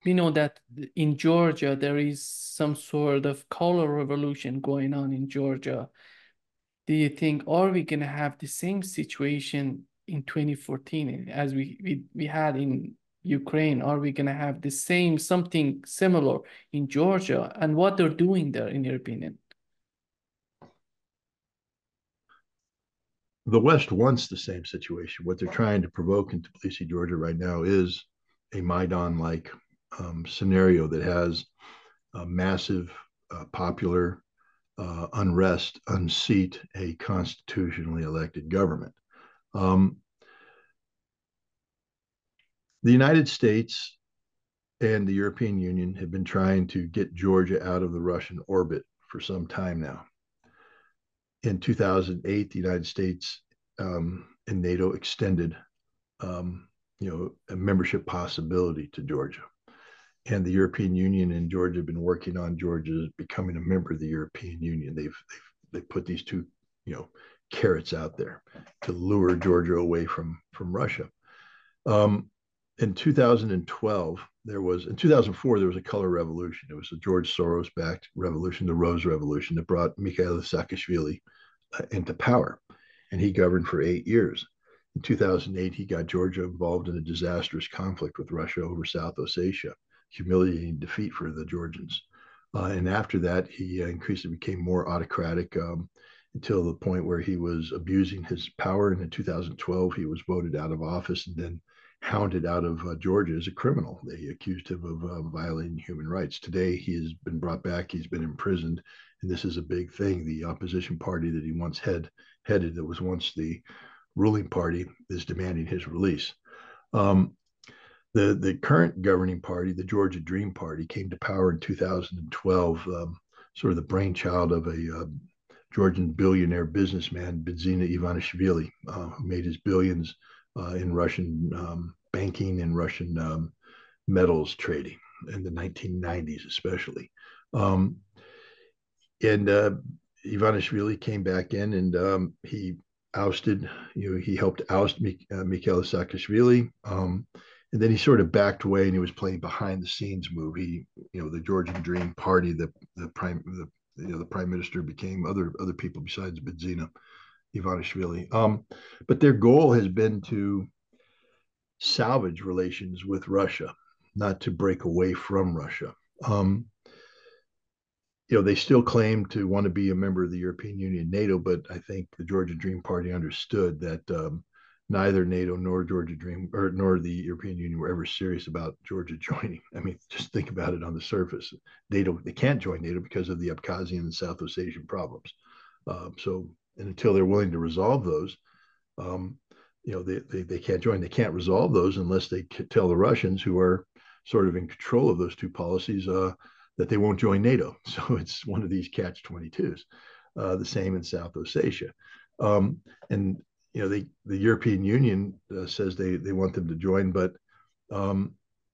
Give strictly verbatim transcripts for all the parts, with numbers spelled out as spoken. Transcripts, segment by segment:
we know that in Georgia, there is some sort of color revolution going on in Georgia. Do you think, are we going to have the same situation in twenty fourteen as we, we, we had in Ukraine? Are we going to have the same, something similar in Georgia? And what they're doing there, in your opinion? The West wants the same situation. What they're trying to provoke in Tbilisi, Georgia, right now is a Maidan-like um, scenario that has a massive uh, popular uh, unrest, unseat a constitutionally elected government. Um, the United States and the European Union have been trying to get Georgia out of the Russian orbit for some time now. In two thousand eight, the United States um, and NATO extended, um, you know, a membership possibility to Georgia. And the European Union and Georgia have been working on Georgia becoming a member of the European Union. They've they've they put these two, you know, carrots out there to lure Georgia away from from Russia. Um, in two thousand twelve, there was in two thousand four there was a color revolution. It was a George Soros-backed revolution, the Rose Revolution, that brought Mikhail Saakashvili uh, into power, and he governed for eight years. In two thousand eight, he got Georgia involved in a disastrous conflict with Russia over South Ossetia, humiliating defeat for the Georgians. Uh, and after that, he uh, increasingly became more autocratic um, until the point where he was abusing his power. And in two thousand twelve, he was voted out of office and then hounded out of uh, Georgia as a criminal. They accused him of uh, violating human rights. Today, he has been brought back. He's been imprisoned. And this is a big thing. The opposition party that he once had headed, that was once the ruling party, is demanding his release. Um, the the current governing party, the Georgia Dream Party, came to power in two thousand twelve, um, sort of the brainchild of a uh, Georgian billionaire businessman, Bidzina Ivanishvili, uh, who made his billions uh, in Russian um, banking and Russian um, metals trading in the nineteen nineties, especially. Um, and uh, Ivanishvili came back in, and um, he ousted, you know, he helped oust Mik- uh, Mikhail Saakashvili. Um, and then he sort of backed away, and he was playing behind the scenes move. He, you know, the Georgian Dream Party, the the prime, the you know, the prime minister became other other people besides Bidzina Ivanishvili. Um, but their goal has been to salvage relations with Russia, not to break away from Russia. Um, you know, they still claim to want to be a member of the European Union, NATO, but I think the Georgia Dream Party understood that um, neither NATO nor Georgia Dream or nor the European Union were ever serious about Georgia joining. I mean, just think about it on the surface. NATO, they can't join NATO because of the Abkhazian and South Ossetian problems. Uh, so, and until they're willing to resolve those, um, you know, they, they, they can't join. They can't resolve those unless they tell the Russians, who are sort of in control of those two policies, uh, that they won't join NATO. So it's one of these catch twenty-twos. Uh, the same in South Ossetia. Um, and, you know, they, the European Union uh, says they, they want them to join, but um,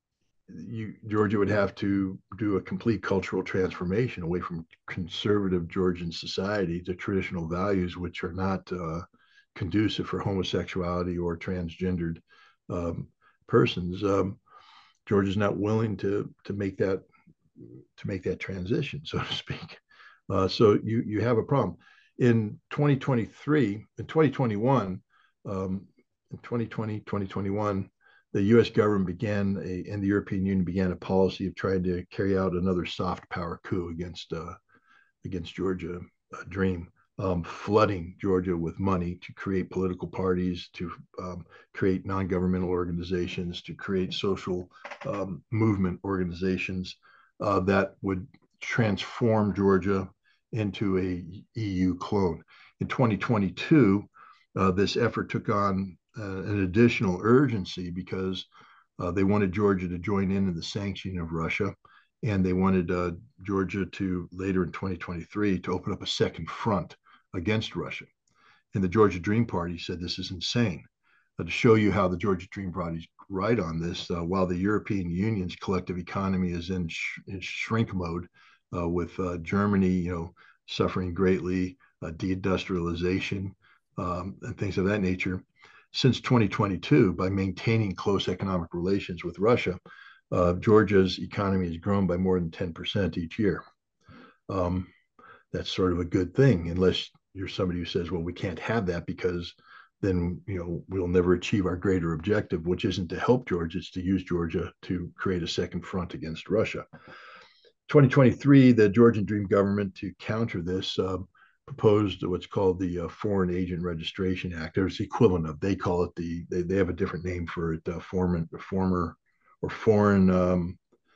you, Georgia would have to do a complete cultural transformation away from conservative Georgian society to traditional values, which are not uh, conducive for homosexuality or transgendered um, persons. Um, Georgia's not willing to to make that to make that transition, so to speak. Uh, so you you have a problem. In twenty twenty-three, in twenty twenty-one, um, in twenty twenty, twenty twenty-one, the U S government began a, and the European Union began a policy of trying to carry out another soft power coup against uh, against Georgia uh, Dream, um, flooding Georgia with money to create political parties, to um, create non-governmental organizations, to create social um, movement organizations uh, that would transform Georgia into a E U clone. In twenty twenty-two, uh, this effort took on uh, an additional urgency because uh, they wanted Georgia to join in in the sanctioning of Russia, and they wanted uh, Georgia to, later in twenty twenty-three, to open up a second front against Russia. And the Georgia Dream Party said this is insane. Uh, to show you how the Georgia Dream Party is right on this, uh, while the European Union's collective economy is in, sh- in shrink mode, uh, with uh, Germany, you know, suffering greatly, uh, deindustrialization, um, and things of that nature. Since twenty twenty-two, by maintaining close economic relations with Russia, Uh, Georgia's economy has grown by more than ten percent each year. Um, that's sort of a good thing, unless you're somebody who says, well, we can't have that because then, you know, we'll never achieve our greater objective, which isn't to help Georgia, it's to use Georgia to create a second front against Russia. twenty twenty-three, the Georgian Dream government, to counter this, uh, proposed what's called the uh, Foreign Agent Registration Act. There's the equivalent of, they call it the, they, they have a different name for it, uh, former, former or foreign um,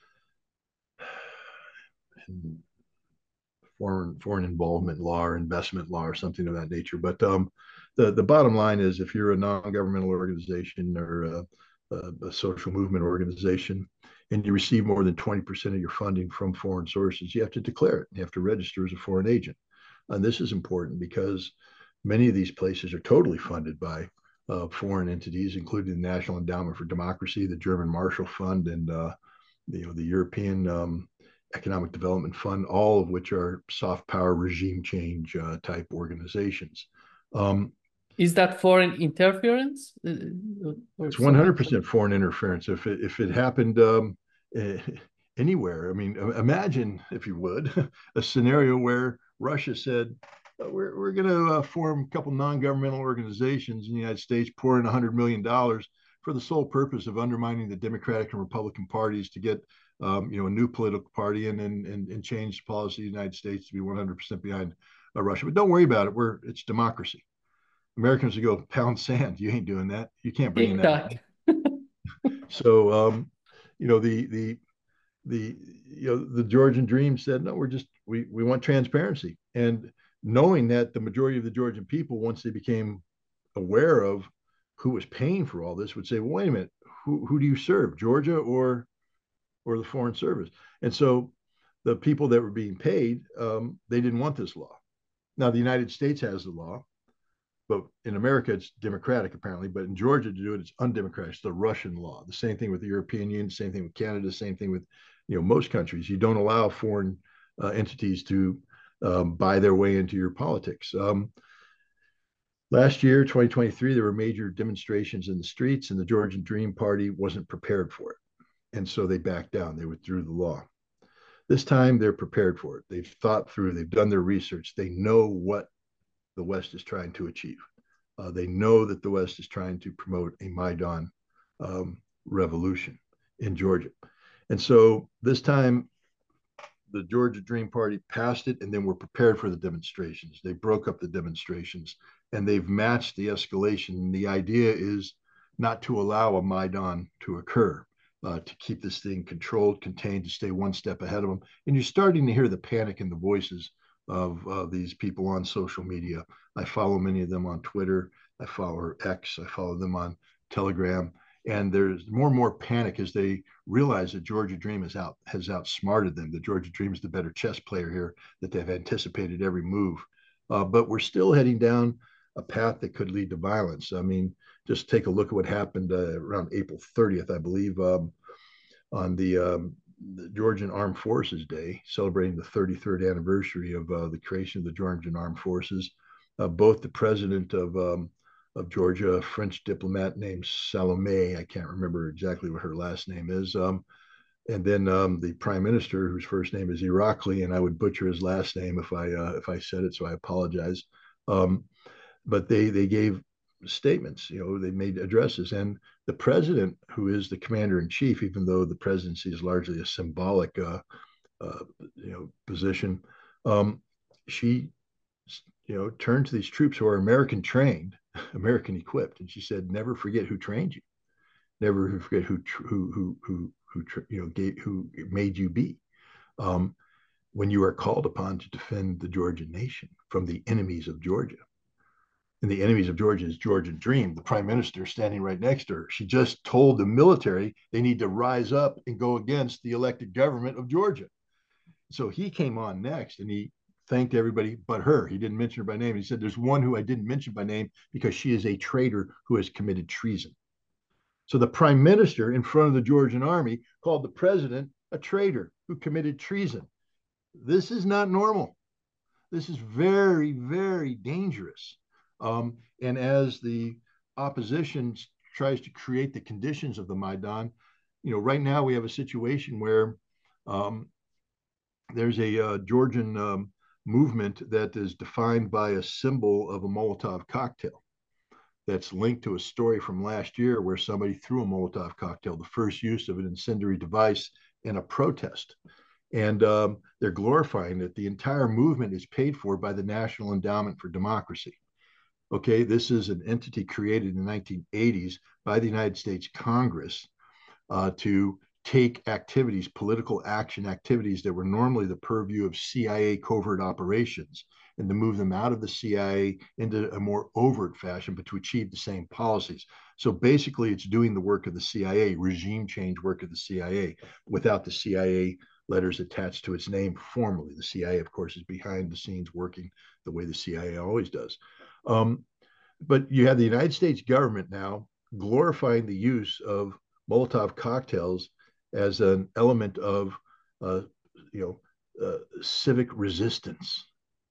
foreign foreign involvement law or investment law or something of that nature. But um, the the bottom line is, if you're a non-governmental organization or a, a, a social movement organization, and you receive more than twenty percent of your funding from foreign sources, you have to declare it. You have to register as a foreign agent. And this is important because many of these places are totally funded by uh, foreign entities, including the National Endowment for Democracy, the German Marshall Fund, and uh, you know the European um, Economic Development Fund, all of which are soft power regime change uh, type organizations. Um, Is that foreign interference uh, or it's something? one hundred percent foreign interference. If it, if it happened um, eh, anywhere, I mean, imagine, if you would, a scenario where Russia said, uh, we're, we're going to uh, form a couple non-governmental organizations in the United States, pour in one hundred million dollars for the sole purpose of undermining the Democratic and Republican parties to get um, you know, a new political party and, and, and, and change the policy of the United States to be one hundred percent behind uh, Russia. But don't worry about it. We're, it's democracy. Americans would go, pound sand. You ain't doing that. You can't bring in that TikTok. money. So, um, you know, the, the, the, you know, the Georgian Dream said, no, we're just, we, we want transparency. And knowing that the majority of the Georgian people, once they became aware of who was paying for all this, would say, well, wait a minute, who, who do you serve, Georgia or or the Foreign Service? And so the people that were being paid, um, they didn't want this law. Now, the United States has the law, but in America, it's democratic, apparently. But in Georgia, to do it, it's undemocratic. It's the Russian law. The same thing with the European Union, same thing with Canada, same thing with, you know, most countries. You don't allow foreign uh, entities to um, buy their way into your politics. Um, last year, twenty twenty-three, there were major demonstrations in the streets, and the Georgian Dream Party wasn't prepared for it. And so they backed down. They withdrew the law. This time they're prepared for it. They've thought through, they've done their research. They know what the West is trying to achieve. Uh, they know that the West is trying to promote a Maidan um, revolution in Georgia. And so this time, the Georgia Dream Party passed it, and then were prepared for the demonstrations. They broke up the demonstrations, and they've matched the escalation. The idea is not to allow a Maidan to occur. Uh, to keep this thing controlled, contained, to stay one step ahead of them. And you're starting to hear the panic in the voices of uh, these people on social media. I follow many of them on Twitter. I follow X. I follow them on Telegram. And there's more and more panic as they realize that Georgia Dream is out, has outsmarted them. The Georgia Dream is the better chess player here, that they've anticipated every move. Uh, but we're still heading down a path that could lead to violence. I mean, just take a look at what happened uh, around April thirtieth, I believe, um, on the, um, the Georgian Armed Forces Day, celebrating the thirty-third anniversary of uh, the creation of the Georgian Armed Forces. Uh, both the president of um, of Georgia, a French diplomat named Salome, I can't remember exactly what her last name is, um, and then um, the prime minister, whose first name is Irakli, and I would butcher his last name if I uh, if I said it, so I apologize. Um, but they they gave statements, you know, they made addresses, and the president, who is the commander in chief, even though the presidency is largely a symbolic, uh, uh, you know, position, um, she, you know, turned to these troops who are American trained, American equipped, and she said, "Never forget who trained you. Never forget who who who who who you know gave, who made you be. Um, when you are called upon to defend the Georgian nation from the enemies of Georgia." And the enemies of Georgia is Georgian Dream, the prime minister standing right next to her. She just told the military they need to rise up and go against the elected government of Georgia. So he came on next and he thanked everybody but her. He didn't mention her by name. He said, there's one who I didn't mention by name because she is a traitor who has committed treason. So the prime minister, in front of the Georgian army, called the president a traitor who committed treason. This is not normal. This is very, very dangerous. Um, and as the opposition tries to create the conditions of the Maidan, you know, right now we have a situation where um, there's a uh, Georgian um, movement that is defined by a symbol of a Molotov cocktail that's linked to a story from last year where somebody threw a Molotov cocktail, the first use of an incendiary device in a protest. And um, they're glorifying that the entire movement is paid for by the National Endowment for Democracy. Okay, this is an entity created in the nineteen eighties by the United States Congress uh, to take activities, political action activities that were normally the purview of C I A covert operations, and to move them out of the C I A into a more overt fashion, but to achieve the same policies. So basically, it's doing the work of the C I A, regime change work of the C I A, without the C I A letters attached to its name formally. The C I A, of course, is behind the scenes working the way the C I A always does. Um, but you have the United States government now glorifying the use of Molotov cocktails as an element of, uh, you know, uh, civic resistance.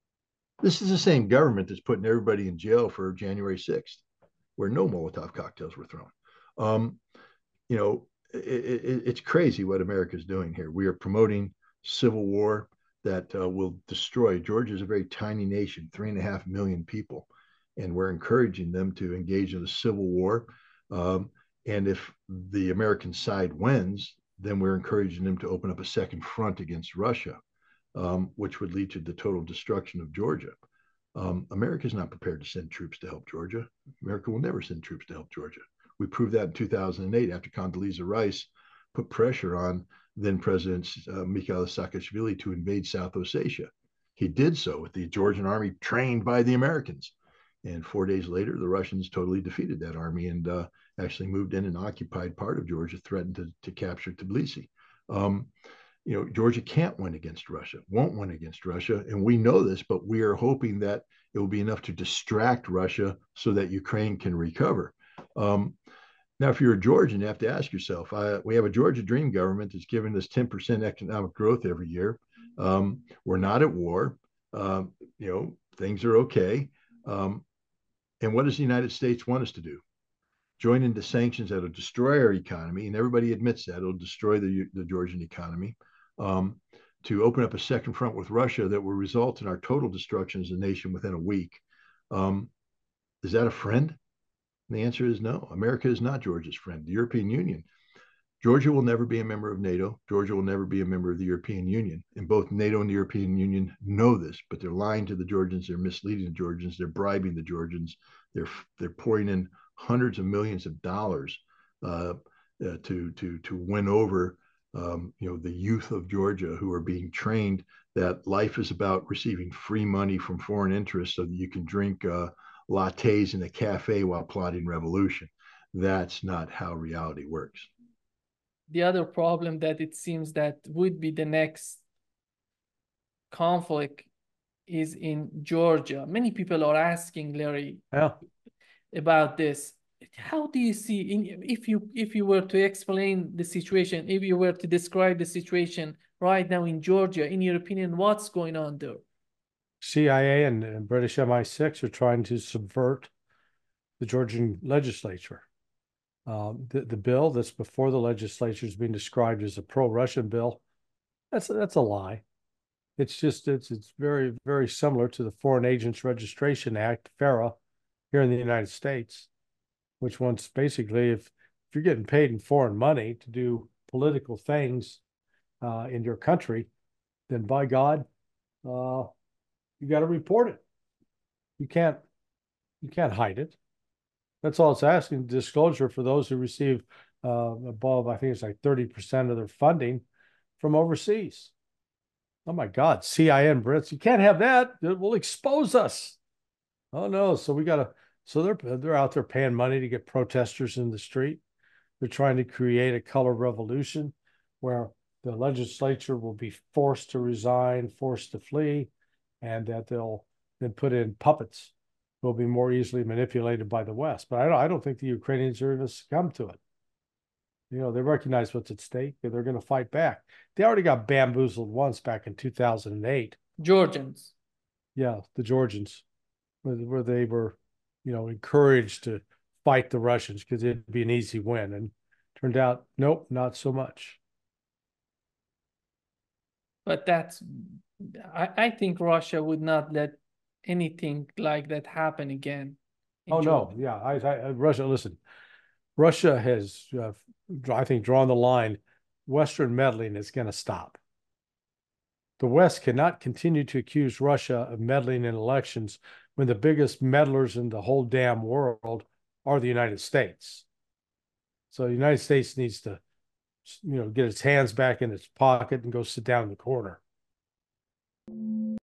This is the same government that's putting everybody in jail for January sixth, where no Molotov cocktails were thrown. Um, you know, it, it, it's crazy what America's doing here. We are promoting civil war that uh, will destroy. Georgia is a very tiny nation, three and a half million people, and we're encouraging them to engage in a civil war. Um, and if the American side wins, then we're encouraging them to open up a second front against Russia, um, which would lead to the total destruction of Georgia. Um, America is not prepared to send troops to help Georgia. America will never send troops to help Georgia. We proved that in two thousand eight after Condoleezza Rice put pressure on then President uh, Mikhail Saakashvili to invade South Ossetia. He did so with the Georgian army trained by the Americans. And four days later, the Russians totally defeated that army and uh, actually moved in and occupied part of Georgia, threatened to, to capture Tbilisi. Um, you know, Georgia can't win against Russia, won't win against Russia. And we know this, but we are hoping that it will be enough to distract Russia so that Ukraine can recover. Um, now, if you're a Georgian, you have to ask yourself, uh, we have a Georgia Dream government that's giving us ten percent economic growth every year. Um, we're not at war. Um, you know, things are okay. Um, and what does the United States want us to do? Join into sanctions that'll destroy our economy, and everybody admits that it'll destroy the, the Georgian economy. Um, to open up a second front with Russia that will result in our total destruction as a nation within a week. Um, is that a friend? And the answer is no. America is not Georgia's friend. The European Union. Georgia will never be a member of NATO. Georgia will never be a member of the European Union. And both NATO and the European Union know this, but they're lying to the Georgians. They're misleading the Georgians. They're bribing the Georgians. They're they're pouring in hundreds of millions of dollars uh, uh, to to to win over um, you know the youth of Georgia who are being trained that life is about receiving free money from foreign interests so that you can drink uh, lattes in a cafe while plotting revolution. That's not how reality works. The other problem that it seems that would be the next conflict is in Georgia. Many people are asking Larry yeah. about this. How do you see, in, if you if you were to explain the situation, if you were to describe the situation right now in Georgia, in your opinion, what's going on there? C I A and, and British M I six are trying to subvert the Georgian legislature. Um, the, the bill that's before the legislature is being described as a pro-Russian bill. That's that's a lie. It's just it's it's very very similar to the Foreign Agents Registration Act, FARA, here in the United States, which wants basically if if you're getting paid in foreign money to do political things uh, in your country, then by God, uh, you got to report it. You can't you can't hide it. That's all it's asking, disclosure for those who receive uh, above, I think it's like thirty percent of their funding from overseas. Oh my God, C I A and Brits, you can't have that. It will expose us. Oh no, so we got to, so they're, they're out there paying money to get protesters in the street. They're trying to create a color revolution where the legislature will be forced to resign, forced to flee, and that they'll then put in puppets will be more easily manipulated by the West. But I don't, I don't think the Ukrainians are going to succumb to it. You know, they recognize what's at stake and they're going to fight back. They already got bamboozled once back in two thousand eight. Georgians. Yeah, the Georgians, where, where they were, you know, encouraged to fight the Russians because it'd be an easy win. And Turned out, nope, not so much. But that's, I, I think Russia would not let anything like that happen again. Oh no, yeah, I, I Russia. Listen, Russia has, uh, I think, drawn the line. Western meddling is going to stop. The West cannot continue to accuse Russia of meddling in elections when the biggest meddlers in the whole damn world are the United States. So the United States needs to, you know, get its hands back in its pocket and go sit down in the corner.